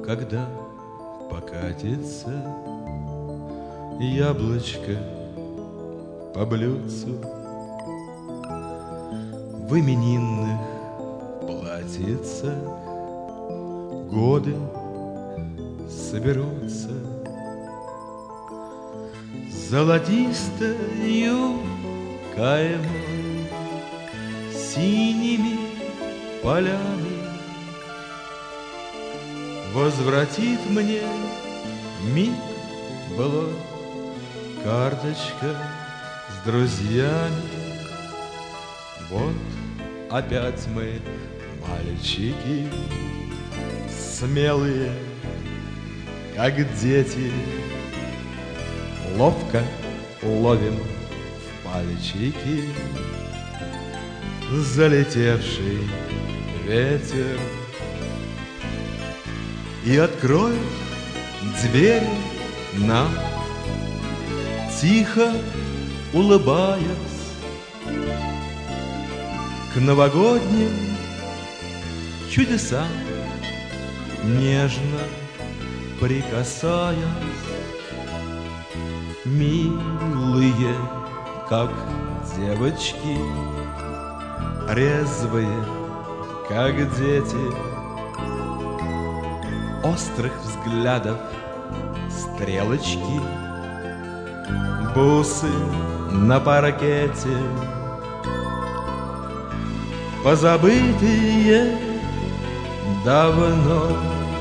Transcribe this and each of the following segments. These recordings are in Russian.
когда покатится яблочко по блюдцу, в именинных платьицах годы соберутся золотистою каймой, синими полями. Возвратит мне миг былой карточка с друзьями. Вот опять мы, мальчики, смелые, как дети, ловко ловим в пальчики залетевший ветер. И откроют двери нам, тихо улыбаясь, к новогодним чудесам, нежно прикасаясь. Милые, как девочки, резвые, как дети, острых взглядов стрелочки, бусы на паркете, позабытые давно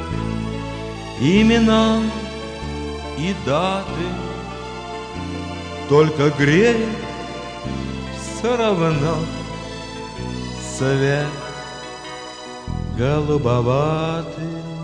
имена и даты, только греет все равно свет голубоватый.